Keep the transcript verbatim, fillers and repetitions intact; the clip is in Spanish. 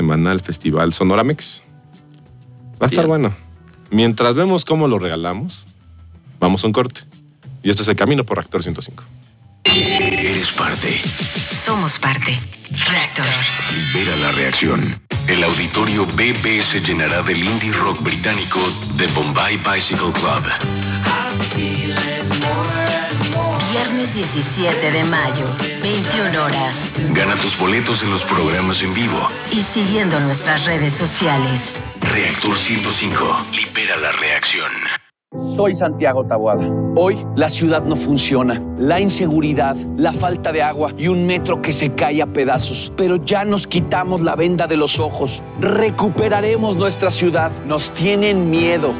semanal Festival Sonoramex. Va a estar Bien. bueno. Mientras vemos cómo lo regalamos, vamos a un corte. Y esto es El Camino por Reactor ciento cinco. Eres parte. Somos parte. Reactor. Libera la reacción. El auditorio B B se llenará del indie rock británico The Bombay Bicycle Club. Viernes diecisiete de mayo, veintiuna horas. Gana tus boletos en los programas en vivo. Y siguiendo nuestras redes sociales. Reactor ciento cinco. Libera la reacción. Soy Santiago Taboada. Hoy la ciudad no funciona. La inseguridad, la falta de agua y un metro que se cae a pedazos. Pero ya nos quitamos la venda de los ojos. Recuperaremos nuestra ciudad. Nos tienen miedo.